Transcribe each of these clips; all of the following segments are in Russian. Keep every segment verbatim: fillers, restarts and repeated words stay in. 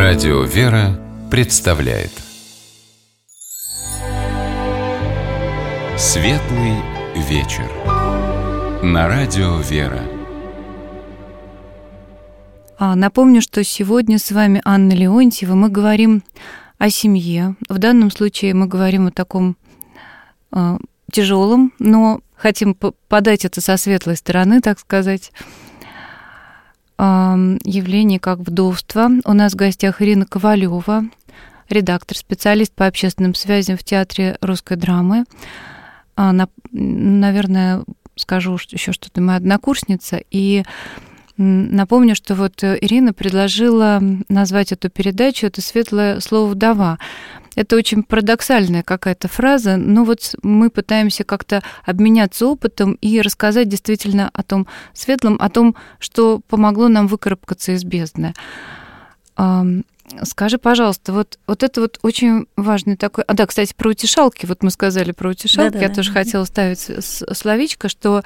Радио «Вера» представляет Светлый вечер на Радио «Вера». Напомню, что сегодня с вами Анна Леонтьева. Мы говорим о семье. В данном случае мы говорим о таком э, тяжелом, но хотим подать это со светлой стороны, так сказать, э, явлении как вдовство. У нас в гостях Ирина Ковалева, редактор, специалист по общественным связям в Театре русской драмы. Э, на, наверное, скажу еще что-то, моя однокурсница, и напомню, что вот Ирина предложила назвать эту передачу «Это светлое слово вдова». Это очень парадоксальная какая-то фраза, но вот мы пытаемся как-то обменяться опытом и рассказать действительно о том светлом, о том, что помогло нам выкарабкаться из бездны. Скажи, пожалуйста, вот, вот это вот очень важный такой... А да, кстати, про утешалки. Вот мы сказали про утешалки. Да-да-да. Я тоже хотела ставить словечко, что...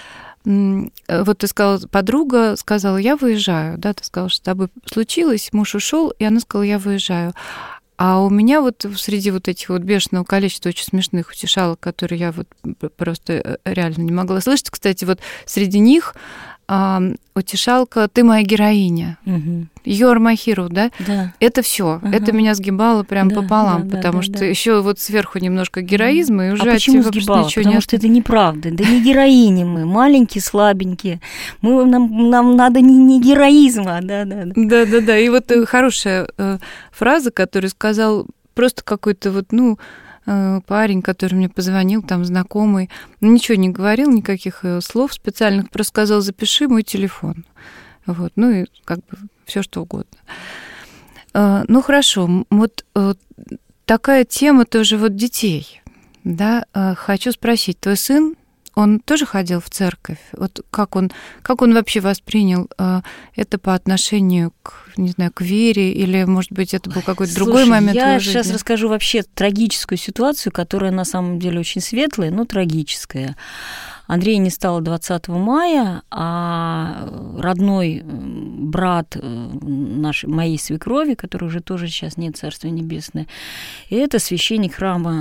Вот ты сказала, подруга сказала, я выезжаю, да, ты сказала, что с тобой случилось, муж ушел, и она сказала, я выезжаю. А у меня вот среди вот этих вот бешеного количества очень смешных утешалок, которые я вот просто реально не могла слышать, кстати, вот среди них а, утешалка «Ты моя героиня», угу. You are my hero, да? Да. Это все. Ага. Это меня сгибало прям да, пополам, да, потому да, что да. еще вот сверху немножко героизма, и уже а почему от тебя сгибало? Ничего потому не что это неправда. Да не героини мы, маленькие, слабенькие. Мы, нам, нам надо не, не героизма, да, да, да. Да, да, да. И вот хорошая э, фраза, которую сказал просто какой-то вот, ну, э, парень, который мне позвонил, там, знакомый, ничего не говорил, никаких слов специальных, просто сказал, запиши мой телефон. Вот, ну и как бы все что угодно. Ну хорошо, вот такая тема тоже вот детей, да. Хочу спросить, твой сын, он тоже ходил в церковь? Вот как он, как он вообще воспринял это по отношению к, не знаю, к вере, или, может быть, это был какой-то Слушай, другой момент я в его жизни? сейчас расскажу вообще трагическую ситуацию, которая на самом деле очень светлая, но трагическая. Андрея не стало двадцатого мая, а родной брат нашей, моей свекрови, который уже тоже сейчас нет, Царство Небесное, и это священник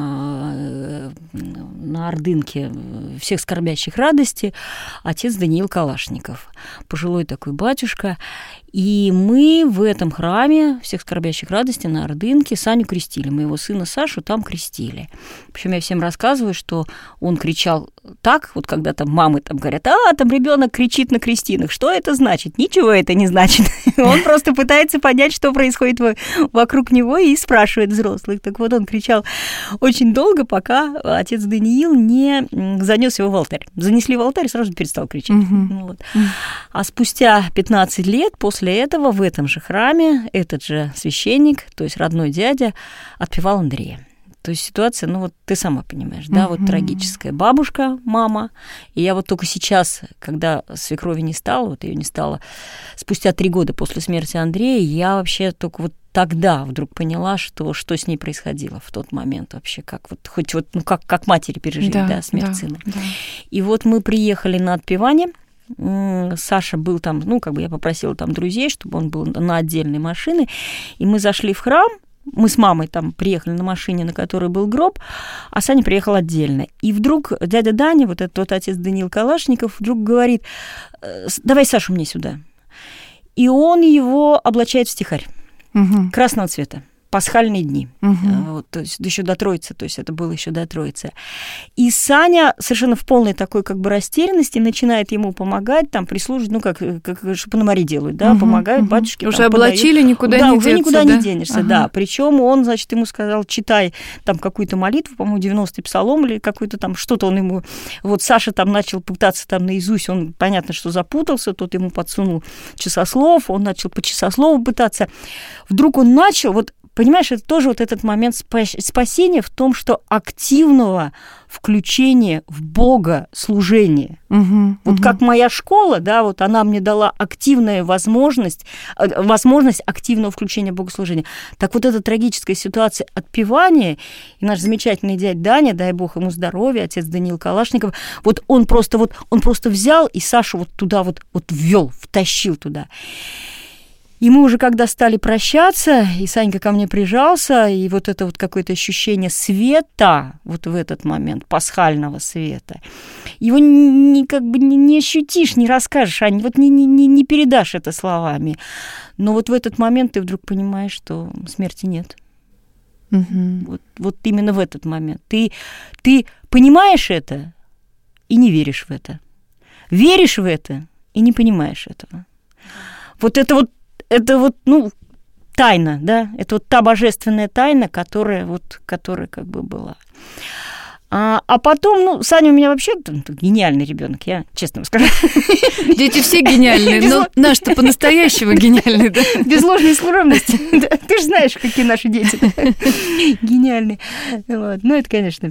храма на Ордынке всех скорбящих радости, отец Даниил Калашников, пожилой такой батюшка. И мы в этом храме всех скорбящих радости на Ордынке Саню крестили. Моего сына Сашу там крестили. Причем я всем рассказываю, что он кричал так, вот когда там мамы там говорят, а, там ребенок кричит на крестинах. Что это значит? Ничего это не значит. Он просто пытается понять, что происходит вокруг него, и спрашивает взрослых. Так вот, он кричал очень долго, пока отец Даниил не занес его в алтарь. Занесли в алтарь, сразу перестал кричать. Вот. А спустя пятнадцать лет после После этого в этом же храме этот же священник, то есть родной дядя, отпевал Андрея. То есть ситуация, ну вот ты сама понимаешь, да, вот трагическая. Бабушка, мама, и я вот только сейчас, когда свекрови не стало, вот ее не стало, спустя три года после смерти Андрея, я вообще только вот тогда вдруг поняла, что, что с ней происходило в тот момент вообще, как вот, хоть вот, ну как, как матери пережили, да, да смерть да, сына. Да. И вот мы приехали на отпевание. Саша был там, ну, как бы я попросила там друзей, чтобы он был на отдельной машине, и мы зашли в храм, мы с мамой там приехали на машине, на которой был гроб, а Саня приехал отдельно. И вдруг дядя Даня, вот этот вот отец Даниил Калашников, вдруг говорит, давай Сашу мне сюда. И он его облачает в стихарь угу. красного цвета. Пасхальные дни, угу. вот, то есть еще до Троицы, то есть это было еще до Троицы. И Саня совершенно в полной такой как бы растерянности начинает ему помогать, там прислуживать, ну как, как Пономари делают, да, угу, помогают угу. батюшке. Уже там, облачили, подают. никуда да, не уже деться, никуда да? не денешься, ага. да. Причем он, значит, ему сказал, читай там какую-то молитву, по-моему, девяностый псалом или какой-то там, что-то он ему... Вот Саша там начал пытаться там наизусть, он, понятно, что запутался, тот ему подсунул часослов, он начал по часослову пытаться. Вдруг он начал, вот понимаешь, это тоже вот этот момент спасения в том, что активного включения в Бога служения. Угу, вот угу. как моя школа, да, вот она мне дала активную возможность, возможность активного включения в богослужение. Так вот эта трагическая ситуация отпевания, и наш замечательный дядя Даня, дай Бог ему здоровья, отец Даниил Калашников, вот он просто вот, он просто взял и Сашу вот туда вот, вот ввел, втащил туда. И мы уже когда стали прощаться, и Санька ко мне прижался, и вот это вот какое-то ощущение света, вот в этот момент, пасхального света, его не, как бы не, не ощутишь, не расскажешь, Ань, вот не, не, не передашь это словами. Но вот в этот момент ты вдруг понимаешь, что смерти нет. Угу. Вот, вот именно в этот момент. Ты, ты понимаешь это и не веришь в это. Веришь в это и не понимаешь этого. Вот это вот, это вот, ну, тайна, да, это вот та божественная тайна, которая вот, которая как бы была. А, а потом, ну, Саня у меня вообще гениальный ребенок, я честно вам скажу. Дети все гениальные, но наш-то по-настоящему гениальный, да? Без ложной скромности. Ты же знаешь, какие наши дети гениальные. Вот. Ну, это, конечно,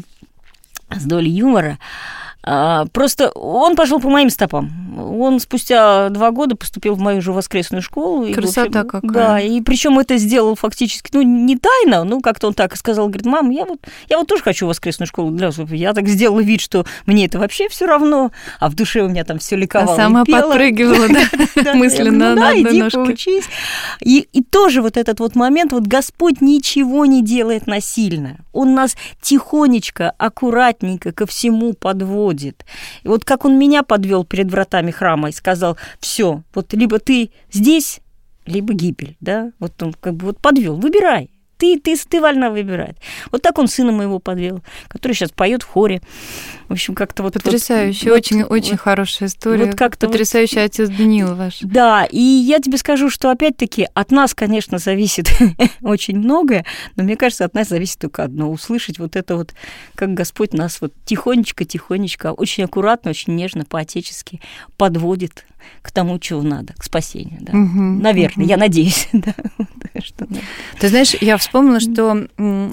с долей юмора. А, просто он пошел по моим стопам. Он спустя два года поступил в мою же воскресную школу. Красота и, в общем, какая. Да, и причем это сделал фактически, ну, не тайно, ну, как-то он так и сказал, говорит, мам, я вот, я вот тоже хочу воскресную школу. Для... Я так сделала вид, что мне это вообще все равно, а в душе у меня там все ликовало. А сама подпрыгивала, да, мысленно на одной ножке. Поучись. И тоже вот этот вот момент, вот Господь ничего не делает насильно. Он нас тихонечко, аккуратненько ко всему подводит. И вот как он меня подвел перед вратами храма и сказал, все, вот либо ты здесь, либо гибель, да, вот он как бы вот подвел, выбирай. Ты, ты, ты вольна выбирать. Вот так он сына моего подвел, который сейчас поет в хоре. В общем, как-то вот... Потрясающе, вот, очень, вот, очень вот, хорошая история. Вот как-то потрясающий вот... отец Даниил ваш. Да, и я тебе скажу, что опять-таки от нас, конечно, зависит очень многое, но мне кажется, от нас зависит только одно. Услышать вот это вот, как Господь нас вот тихонечко-тихонечко, очень аккуратно, очень нежно, по-отечески подводит к тому, чего надо, к спасению. Да. Угу, Наверное, угу. я надеюсь. Да, что... Ты знаешь, я вспомнила, что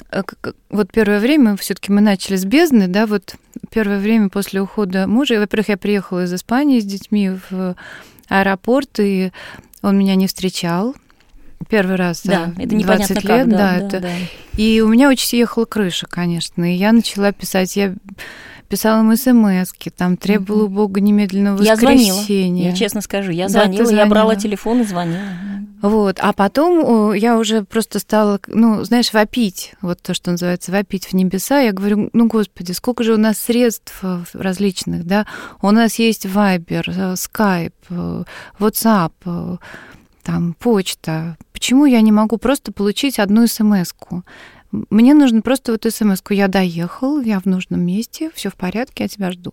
вот первое время все-таки мы начали с бездны, да, вот первое время после ухода мужа, во-первых, я приехала из Испании с детьми в аэропорт, и он меня не встречал. Первый раз да, за это двадцать лет, как, да, да, да, это... да. И у меня очень съехала крыша, конечно, и я начала писать, я писала им смс-ки, там требовала у Бога немедленного воскресения. Я звонила, я честно скажу, я да, звонила, я брала телефон и звонила. Вот, а потом я уже просто стала, ну, знаешь, вопить, вот то, что называется, вопить в небеса. Я говорю, ну, Господи, сколько же у нас средств различных, да? У нас есть Viber, Skype, WhatsApp, там, почта. Почему я не могу просто получить одну смс-ку? Мне нужно просто вот смс-ку. Я доехал, я в нужном месте, все в порядке, я тебя жду.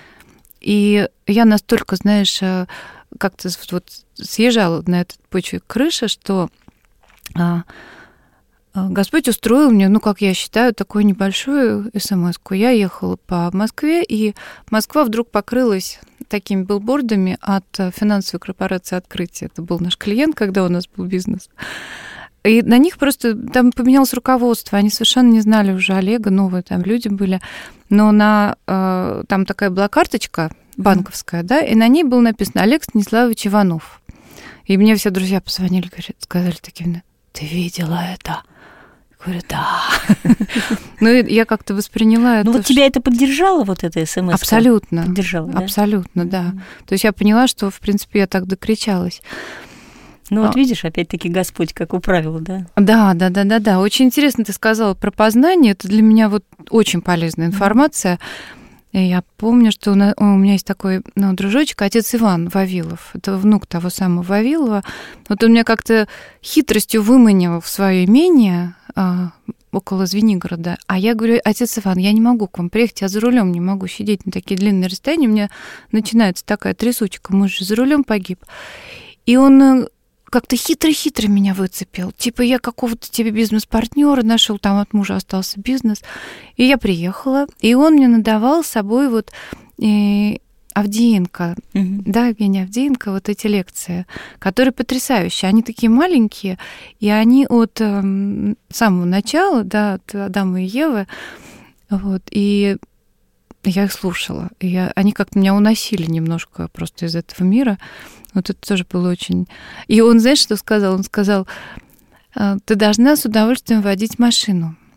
И я настолько, знаешь, как-то вот съезжала на этот почве крыша, что а, Господь устроил мне, ну, как я считаю, такую небольшую смс-ку. Я ехала по Москве, и Москва вдруг покрылась такими билбордами от финансовой корпорации «Открытие». Это был наш клиент, когда у нас был бизнес. И на них просто там поменялось руководство. Они совершенно не знали уже Олега, новые там люди были. Но на, э, там такая была карточка банковская, mm-hmm. да, и на ней было написано «Олег Станиславович Иванов». И мне все друзья позвонили, говорят, сказали такие, ты видела это? Я говорю, да. Ну, я как-то восприняла это. Ну, вот тебя это поддержало, вот эта смс? Абсолютно. Поддержало, да? Абсолютно, да. То есть я поняла, что, в принципе, я так докричалась. Ну, вот видишь, опять-таки Господь как управил, да? Да, да, да, да, да. Очень интересно ты сказала про познание. Это для меня вот очень полезная информация. И я помню, что у меня есть такой ну, дружочек, отец Иван Вавилов. Это внук того самого Вавилова. Вот он меня как-то хитростью выманил в свое имение а, около Звенигорода. А я говорю, отец Иван, я не могу к вам приехать, я за рулем не могу сидеть на такие длинные расстояния. У меня начинается такая трясучка, муж же за рулем погиб. И он как-то хитро-хитро меня выцепил. Типа я какого-то тебе бизнес-партнера нашел, там от мужа остался бизнес. И я приехала, и он мне надавал с собой вот э, Авдеенко, mm-hmm. да, Евгения Авдеенко, вот эти лекции, которые потрясающие. Они такие маленькие, и они от э, самого начала, да, от Адама и Евы, вот, и я их слушала. И я, они как-то меня уносили немножко просто из этого мира. Вот это тоже было очень... И он, знаешь, что сказал? Он сказал, ты должна с удовольствием водить машину.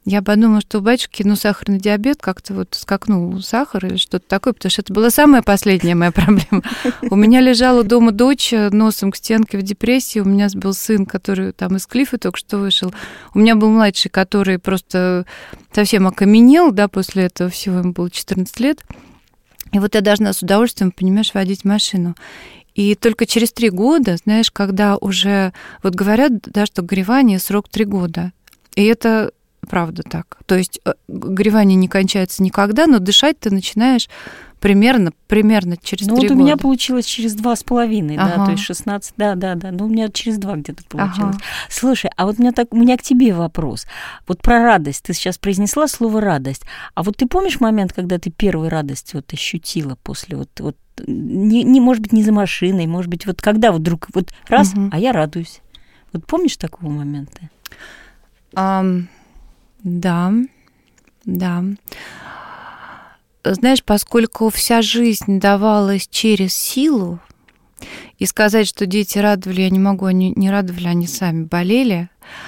я подумала, что у батюшки, ну, сахарный диабет, как-то вот скакнул сахар или что-то такое, потому что это была самая последняя моя проблема. У меня лежала дома дочь носом к стенке в депрессии, у меня был сын, который там из Клиффа только что вышел, у меня был младший, который просто совсем окаменел, да, после этого всего, ему было четырнадцать лет, и вот я должна с удовольствием, понимаешь, водить машину. И только через три года, знаешь, когда уже, вот говорят, да, что горевание срок три года, и это правда так. То есть горевание не кончается никогда, но дышать ты начинаешь примерно, примерно через ну, три вот года. У меня получилось через два с половиной, ага. да, то есть шестнадцать, да, да, да, ну у меня через два где-то получилось. Ага. Слушай, а вот у меня, так, у меня к тебе вопрос. Вот про радость, ты сейчас произнесла слово «радость», а вот ты помнишь момент, когда ты первую радость вот ощутила после вот, вот не, не, может быть, не за машиной, может быть, вот когда вот вдруг вот раз, угу. а я радуюсь. Вот помнишь такого момента? Um... Да, да. Знаешь, поскольку вся жизнь давалась через силу, и сказать, что дети радовали, я не могу, они не радовали, они сами болели.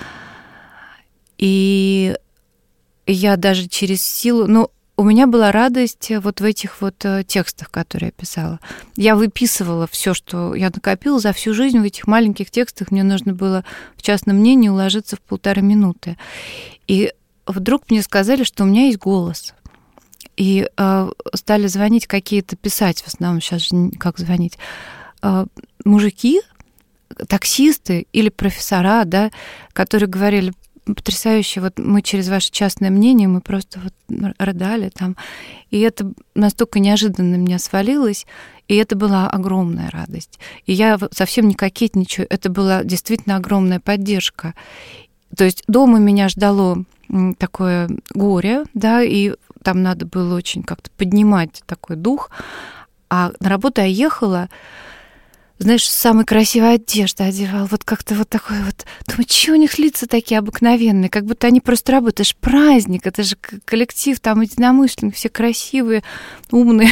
И я даже через силу... Ну, у меня была радость вот в этих вот текстах, которые я писала. Я выписывала все, что я накопила за всю жизнь в этих маленьких текстах. Мне нужно было в частном мнении уложиться в полторы минуты. И вдруг мне сказали, что у меня есть голос. И э, стали звонить какие-то, писать в основном, сейчас же как звонить, э, мужики, таксисты или профессора, да, которые говорили, потрясающе, вот мы через ваше частное мнение, мы просто вот рыдали там. И это настолько неожиданно меня свалилось, и это была огромная радость. И я совсем не кокетничаю, это была действительно огромная поддержка. То есть дома меня ждало такое горе, да, и там надо было очень как-то поднимать такой дух. А на работу я ехала, знаешь, самой красивой одежды одевала, вот как-то вот такой вот, думаю, что у них лица такие обыкновенные, как будто они просто работают, это же праздник, это же коллектив, там единомышленники, все красивые, умные.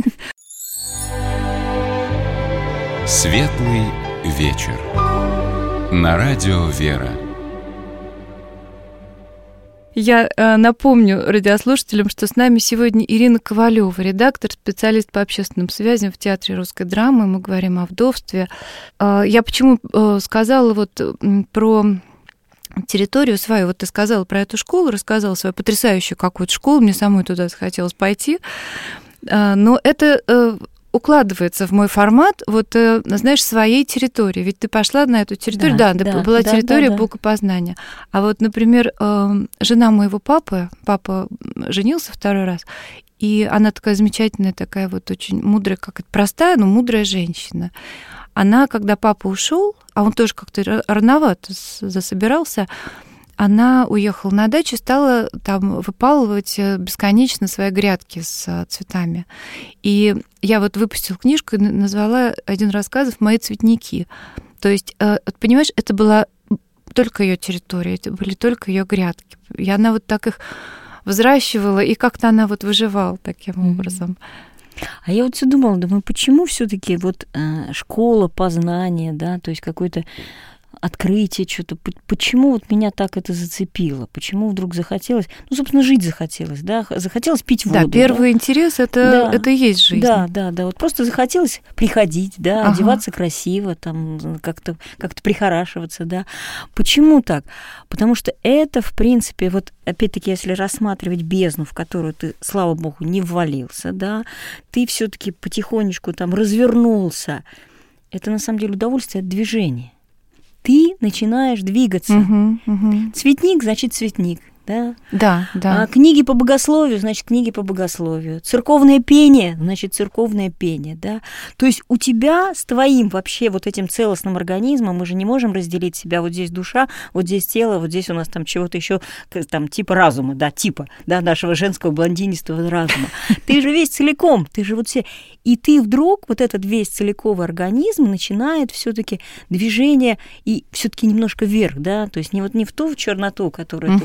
Светлый вечер. На радио «Вера». Я э, напомню радиослушателям, что с нами сегодня Ирина Ковалева, редактор, специалист по общественным связям в Театре русской драмы. Мы говорим о вдовстве. Э, я почему э, сказала вот э, про территорию свою. Вот ты сказала про эту школу, рассказала свою потрясающую какую-то школу. Мне самой туда захотелось пойти. Э, но это... Э, укладывается в мой формат, вот, знаешь, своей территории. Ведь ты пошла на эту территорию, да, да, да была да, территория да, да. богопознания. А вот, например, жена моего папы, папа женился второй раз, и она такая замечательная, такая вот очень мудрая, как это простая, но мудрая женщина. Она, когда папа ушел, а он тоже как-то рановато засобирался, она уехала на дачу, стала там выпалывать бесконечно свои грядки с цветами. И я вот выпустила книжку и назвала один рассказов «Мои цветники». То есть, понимаешь, это была только ее территория, это были только ее грядки. И она вот так их взращивала, и как-то она вот выживала таким mm-hmm. образом. А я вот все думала, думаю, почему все-таки вот школа познания, да, то есть какой-то открытие, что-то. Почему вот меня так это зацепило? Почему вдруг захотелось? Ну, собственно, жить захотелось, да? Захотелось пить воду. Да, первый да? интерес это, да. это и есть жизнь. Да, да, да. Вот просто захотелось приходить, да, ага. одеваться красиво, там как-то, как-то прихорашиваться, да. Почему так? Потому что это, в принципе, вот опять-таки, если рассматривать бездну, в которую ты, слава богу, не ввалился, да, ты все-таки потихонечку там развернулся. Это на самом деле удовольствие от движения. Ты начинаешь двигаться. Угу, угу. Цветник, значит, цветник. Да, да. да. А книги по богословию, значит, книги по богословию. Церковное пение, значит, церковное пение. Да? То есть у тебя с твоим вообще вот этим целостным организмом, мы же не можем разделить себя, вот здесь душа, вот здесь тело, вот здесь у нас там чего-то еще там типа разума, да, типа, да, нашего женского блондинистого разума. Ты же весь целиком, ты же вот все... И ты вдруг, вот этот весь целиковый организм начинает все-таки движение и все-таки немножко вверх, да, то есть не вот не в ту черноту, которую ты вдруг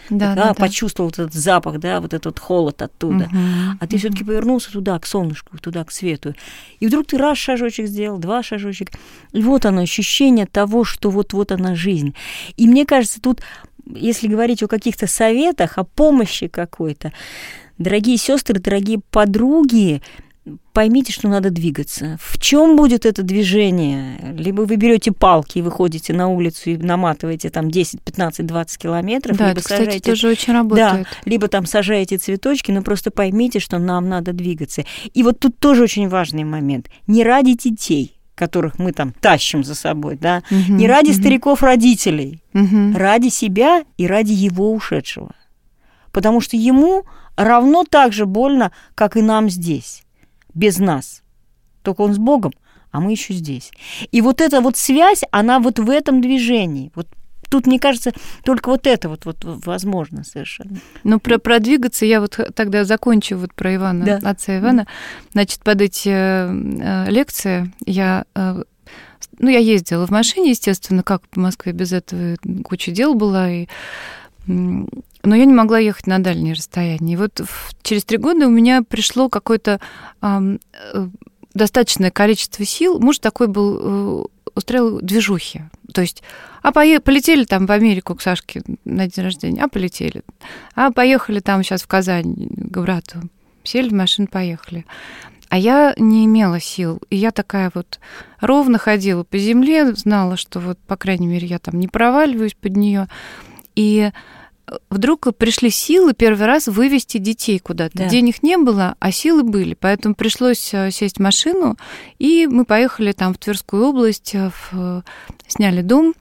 да, да, да, почувствовал да. этот запах, да, вот этот холод оттуда. Угу, а ты угу. все-таки повернулся туда, к солнышку, туда, к свету. И вдруг ты раз шажочек сделал, два шажочек. И вот оно, ощущение того, что вот-вот она жизнь. И мне кажется, тут, если говорить о каких-то советах, о помощи какой-то, дорогие сестры, дорогие подруги, поймите, что надо двигаться. В чем будет это движение? Либо вы берете палки и выходите на улицу и наматываете там десять, пятнадцать, двадцать километров, да, либо это, кстати, сажаете... тоже очень работает. Да, либо там сажаете цветочки, но просто поймите, что нам надо двигаться. И вот тут тоже очень важный момент. Не ради детей, которых мы там тащим за собой, да, угу, не ради угу. стариков-родителей, угу. ради себя и ради его ушедшего. Потому что ему равно так же больно, как и нам здесь. Без нас. Только он с Богом, а мы еще здесь. И вот эта вот связь, она вот в этом движении. Вот тут, мне кажется, только вот это вот, вот возможно совершенно. Ну, про продвигаться я вот тогда закончу вот про Ивана, да. отца Ивана. Значит, под эти э, лекции я... Э, ну, я ездила в машине, естественно, как в Москве без этого куча дел была, и... Но я не могла ехать на дальние расстояния. И вот через три года у меня пришло какое-то э, достаточное количество сил. Муж такой был, э, устраивал движухи. То есть, а пое- полетели там в Америку к Сашке на день рождения, а полетели. А поехали там сейчас в Казань к брату. Сели в машину, поехали. А я не имела сил. И я такая вот ровно ходила по земле, знала, что вот, по крайней мере, я там не проваливаюсь под нее. И вдруг пришли силы первый раз вывести детей куда-то. Да. Денег не было, а силы были. Поэтому пришлось сесть в машину, и мы поехали там в Тверскую область, в... сняли дом.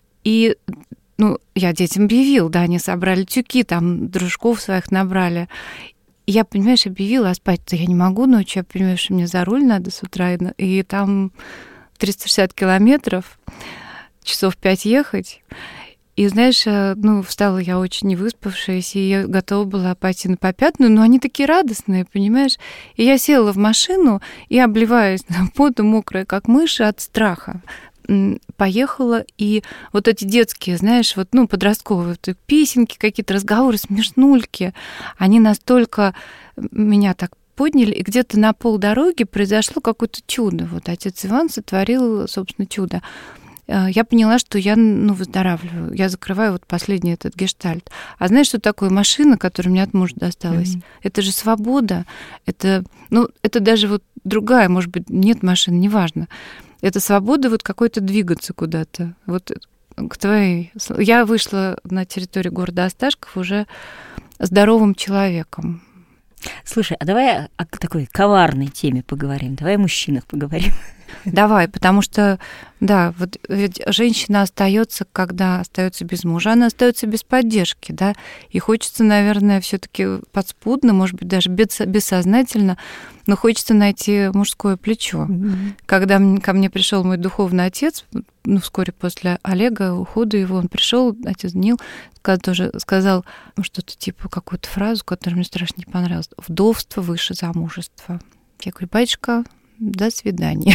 И ну, я детям объявил, да, они собрали тюки, там дружков своих набрали. И я, понимаешь, объявила, а спать-то я не могу ночью. Я понимаю, что мне за руль надо с утра. И там триста шестьдесят километров, часов пять ехать. И, знаешь, ну, встала я очень невыспавшаяся, и я готова была пойти на попятную, но они такие радостные, понимаешь? И я села в машину и, обливаясь потом, мокрая, как мышь от страха, поехала, и вот эти детские, знаешь, вот, ну, подростковые вот, песенки, какие-то разговоры, смешнульки, они настолько меня так подняли, и где-то на полдороги произошло какое-то чудо. Вот отец Иван сотворил, собственно, чудо. Я поняла, что я, ну, выздоравливаю. Я закрываю вот последний этот гештальт. А знаешь, что такое машина, которая мне от мужа досталась? Mm-hmm. Это же свобода. Это, ну, это даже вот другая, может быть, нет машины, неважно. Это свобода вот какой-то двигаться куда-то. Вот к твоей... Я вышла на территорию города Осташков уже здоровым человеком. Слушай, а давай о такой коварной теме поговорим. Давай о мужчинах поговорим. Давай, потому что, да, вот ведь женщина остается, когда остается без мужа, она остается без поддержки, да, и хочется, наверное, все-таки подспудно, может быть, даже бессознательно, но хочется найти мужское плечо. Mm-hmm. Когда ко мне пришел мой духовный отец, ну, вскоре после Олега, ухода его, он пришел, отец Даниил, тоже сказал что-то типа, какую-то фразу, которая мне страшно не понравилась. Вдовство выше замужества. Я говорю, батюшка, до свидания.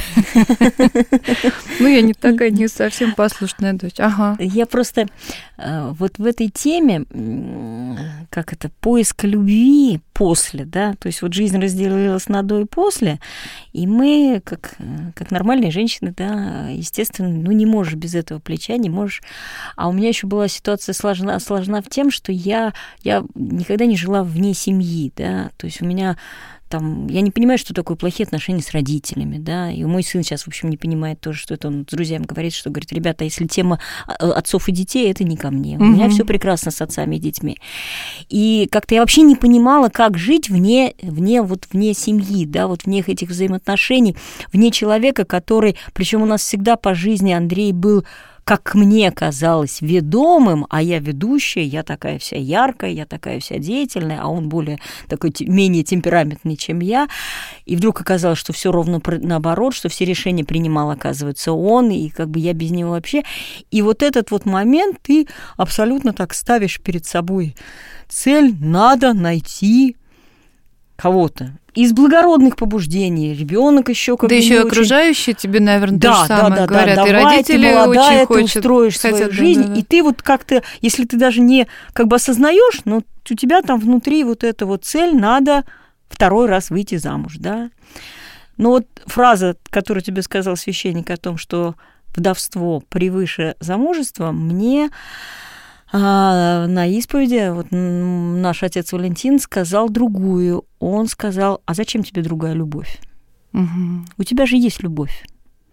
Ну, я не такая, не совсем послушная дочь. Ага. Я просто вот в этой теме, как это, поиск любви после, да, то есть вот жизнь разделилась на до и после, и мы, как, как нормальные женщины, да, естественно, ну, не можешь без этого плеча, не можешь. А у меня еще была ситуация сложна, сложна в тем, что я, я никогда не жила вне семьи, да, то есть у меня там, я не понимаю, что такое плохие отношения с родителями, да, и мой сын сейчас, в общем, не понимает тоже, что это он с друзьями говорит, что говорит, ребята, если тема отцов и детей, это не ко мне, у меня все прекрасно с отцами и детьми. И как-то я вообще не понимала, как жить вне, вне, вот, вне семьи, да, вот вне этих взаимоотношений, вне человека, который, причем у нас всегда по жизни Андрей был, как мне казалось, ведомым, а я ведущая, я такая вся яркая, я такая вся деятельная, а он более такой, менее темпераментный, чем я. И вдруг оказалось, что все ровно наоборот, что все решения принимал, оказывается, он, и как бы я без него вообще. И вот этот вот момент ты абсолютно так ставишь перед собой цель, надо найти кого-то из благородных побуждений, ребенок еще как да бы еще не окружающие очень... тебе, наверное, да, то же самое да, да, говорят, да, и давай, родители ты молодая, очень хотят, ты устроишь хотят, свою да, жизнь, да, да. и ты вот как-то, если ты даже не как бы осознаешь, но у тебя там внутри вот эта вот цель, надо второй раз выйти замуж, да. Но вот фраза, которую тебе сказал священник о том, что вдовство превыше замужества, мне а, на исповеди вот, наш отец Валентин сказал другую. Он сказал: а зачем тебе другая любовь? Угу. У тебя же есть любовь.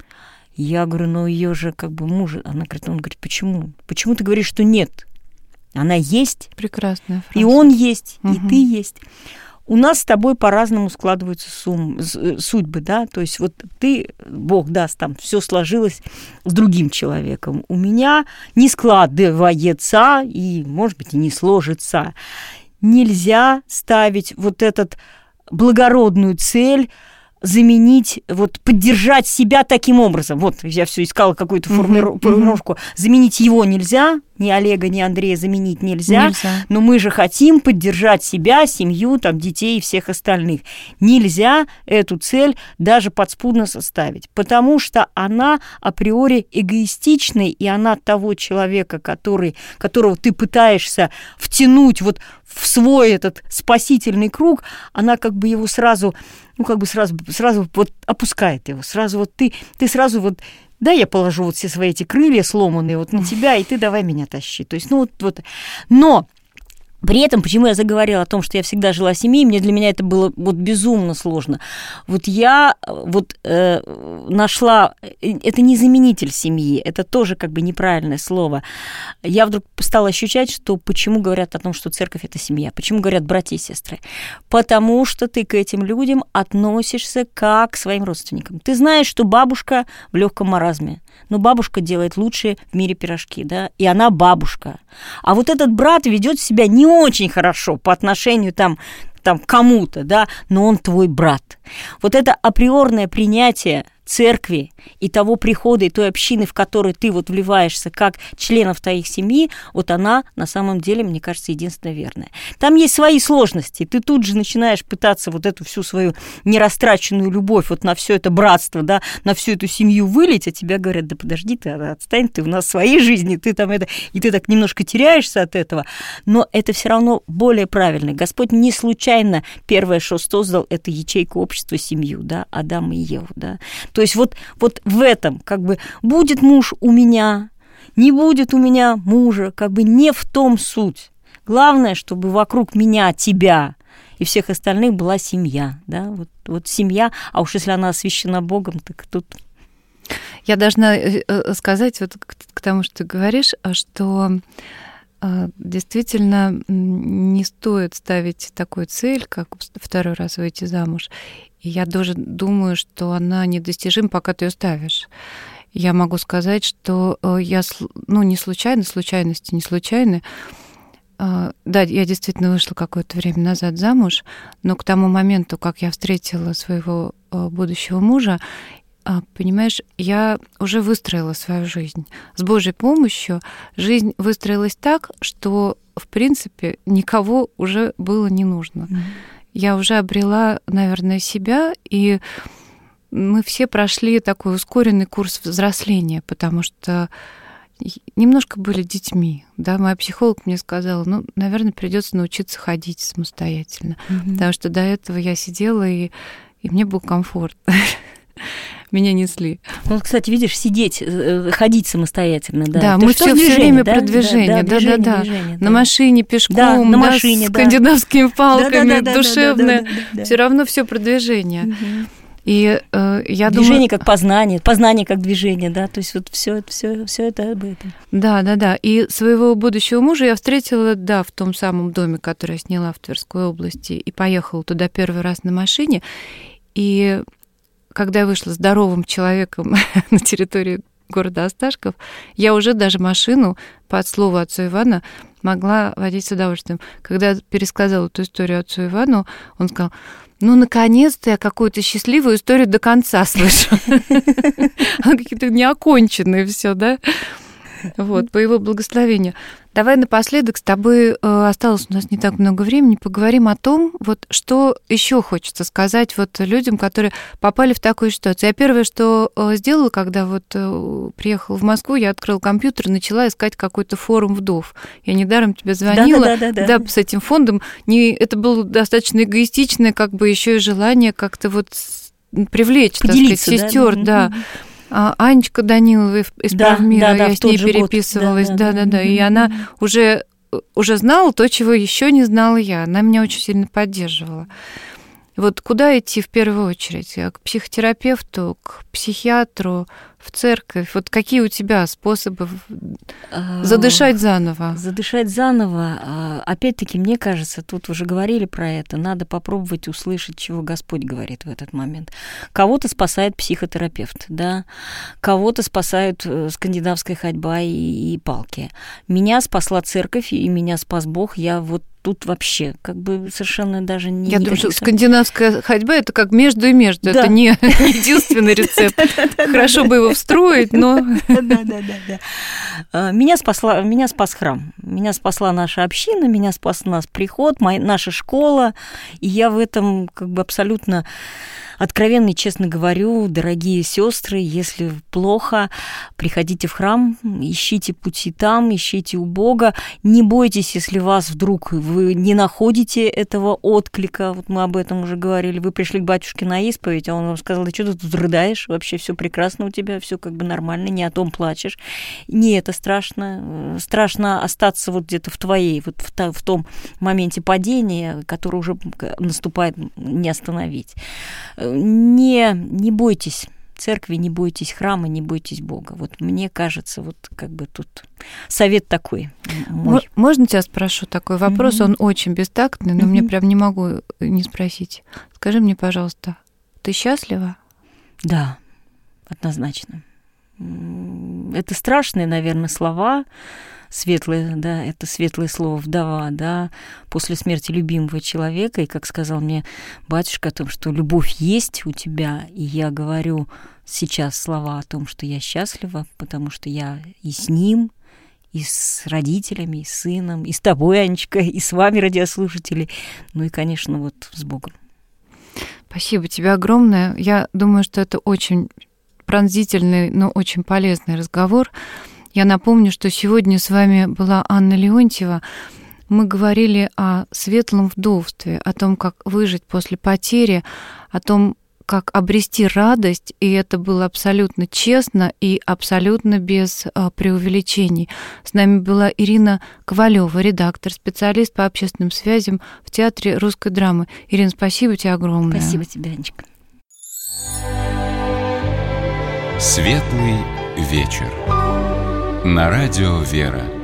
Я говорю: ну ее же как бы мужа. Она говорит, он говорит, почему? Почему ты говоришь, что нет? Она есть. Прекрасная фраза. И он есть, угу. и ты есть. У нас с тобой по-разному складываются сум, судьбы, да, то есть вот ты, Бог даст, там все сложилось с другим человеком. У меня не складывается и, может быть, и не сложится. Нельзя ставить вот эту благородную цель, заменить, вот поддержать себя таким образом. Вот я все искала какую-то формулировку. Mm-hmm. Заменить его нельзя, ни Олега, ни Андрея заменить нельзя, нельзя, но мы же хотим поддержать себя, семью, там, детей и всех остальных. Нельзя эту цель даже подспудно составить, потому что она априори эгоистичная, и она того человека, который, которого ты пытаешься втянуть вот в свой этот спасительный круг, она как бы его сразу, ну, как бы сразу, сразу вот опускает его, сразу вот ты, ты сразу вот, да, я положу вот все свои эти крылья сломанные вот на тебя, и ты давай меня тащи. То есть, ну, вот, вот. Но при этом, почему я заговорила о том, что я всегда жила семьей, мне для меня это было вот безумно сложно. Вот я вот э, нашла, это не заменитель семьи, это тоже как бы неправильное слово. Я вдруг стала ощущать, что почему говорят о том, что церковь – это семья, почему говорят братья и сестры. Потому что ты к этим людям относишься как к своим родственникам. Ты знаешь, что бабушка в легком маразме, но бабушка делает лучшие в мире пирожки, да, и она бабушка. А вот этот брат ведет себя не очень хорошо по отношению там, там, к кому-то, да, но он твой брат. Вот это априорное принятие церкви и того прихода, и той общины, в которой ты вот вливаешься как членов твоих семьи, вот она на самом деле, мне кажется, единственно верная. Там есть свои сложности, ты тут же начинаешь пытаться вот эту всю свою нерастраченную любовь вот на все это братство, да, на всю эту семью вылить, а тебя говорят: да подожди ты, отстань ты, у нас своей жизни, ты там это, и ты так немножко теряешься от этого, но это все равно более правильно. Господь не случайно первое, что создал, это ячейку общества, семью, да, Адам и Еву, да. То есть вот, вот в этом, как бы, будет муж у меня, не будет у меня мужа, как бы не в том суть. Главное, чтобы вокруг меня, тебя и всех остальных была семья, да, вот, вот семья, а уж если она освящена Богом, так тут... Я должна сказать вот к тому, что ты говоришь, что действительно не стоит ставить такую цель, как второй раз выйти замуж. И я даже думаю, что она недостижима, пока ты ее ставишь. Я могу сказать, что я, ну, не случайно, случайности не случайны. Да, я действительно вышла какое-то время назад замуж, но к тому моменту, как я встретила своего будущего мужа, понимаешь, я уже выстроила свою жизнь. С Божьей помощью жизнь выстроилась так, что, в принципе, никого уже было не нужно. Mm-hmm. Я уже обрела, наверное, себя, и мы все прошли такой ускоренный курс взросления, потому что немножко были детьми. Да? Моя психолог мне сказала: ну, наверное, придется научиться ходить самостоятельно, mm-hmm. потому что до этого я сидела, и, и мне был комфорт. Меня несли. Ну, кстати, видишь, сидеть, ходить самостоятельно, да. Да, это мы все все время да? про движение, да, да, да, да. Движение, на да. машине, пешком, да, на да, машине, с да. скандинавскими палками, да, да, да, душевное. Да, да, да, да, да. Все равно все про движение. Угу. И э, я движение думаю... как познание, познание как движение, да, то есть вот все, все, все это об этом. Да, да, да. И своего будущего мужа я встретила, да, в том самом доме, который я сняла в Тверской области, и поехала туда первый раз на машине. И когда я вышла здоровым человеком на территории города Осташков, я уже даже машину, под слово отцу Ивана, могла водить с удовольствием. Когда я пересказала эту историю отцу Ивану, он сказал: ну, наконец-то я какую-то счастливую историю до конца слышу. Она какие-то неоконченные все, да? Вот, по его благословению. Давай напоследок, с тобой э, осталось у нас не так много времени, поговорим о том, вот что еще хочется сказать вот людям, которые попали в такую ситуацию. Я первое, что э, сделала, когда вот э, приехала в Москву, я открыла компьютер и начала искать какой-то форум вдов. Я недаром тебе звонила. Да, да, да, да. Да, с этим фондом. Не, это было достаточно эгоистичное, как бы еще и желание как-то вот привлечь, поделиться, так сказать, сестер, да. да. А Анечка Данилова из да, Правмира, да, да, я с ней переписывалась, да-да-да, и она уже, уже знала то, чего еще не знала я. Она меня очень сильно поддерживала. Вот куда идти в первую очередь? К психотерапевту, к психиатру, в церковь? Вот какие у тебя способы задышать заново? Задышать заново. Опять-таки, мне кажется, тут уже говорили про это, надо попробовать услышать, чего Господь говорит в этот момент. Кого-то спасает психотерапевт, да, кого-то спасают скандинавская ходьба и, и палки. Меня спасла церковь, и меня спас Бог. Я вот тут вообще как бы совершенно даже не... Я думаю, что скандинавская ходьба — это как между и между. Да. Это не единственный рецепт. Хорошо бы его встроить, но... Да-да-да. Меня спасла, меня спас храм. Меня спасла наша община, меня спас наш приход, наша школа. И я в этом как бы абсолютно откровенно и честно говорю, дорогие сестры, если плохо, приходите в храм, ищите пути там, ищите у Бога. Не бойтесь, если вас вдруг вы не находите этого отклика. Вот мы об этом уже говорили. Вы пришли к батюшке на исповедь, а он вам сказал: да что ты тут рыдаешь? Вообще все прекрасно у тебя, все как бы нормально, не о том плачешь. Не это страшно. Страшно остаться вот где-то в твоей, вот в, в том моменте падения, который уже наступает, не остановить. Не, не бойтесь церкви, не бойтесь храма, не бойтесь Бога. Вот мне кажется, вот как бы тут совет такой мой. Можно тебя спрошу такой вопрос? Mm-hmm. Он очень бестактный, но mm-hmm. мне прям не могу не спросить. Скажи мне, пожалуйста, ты счастлива? Да, однозначно. Это страшные, наверное, слова, светлое, да, это светлое слово «вдова», да, после смерти любимого человека, и, как сказал мне батюшка о том, что любовь есть у тебя, и я говорю сейчас слова о том, что я счастлива, потому что я и с ним, и с родителями, и с сыном, и с тобой, Анечка, и с вами, радиослушатели, ну и, конечно, вот с Богом. Спасибо тебе огромное. Я думаю, что это очень пронзительный, но очень полезный разговор. Я напомню, что сегодня с вами была Анна Леонтьева. Мы говорили о светлом вдовстве, о том, как выжить после потери, о том, как обрести радость, и это было абсолютно честно и абсолютно без а, преувеличений. С нами была Ирина Ковалева, редактор, специалист по общественным связям в Театре русской драмы. Ирина, спасибо тебе огромное. Спасибо тебе, Анечка. Светлый вечер. На радио «Вера».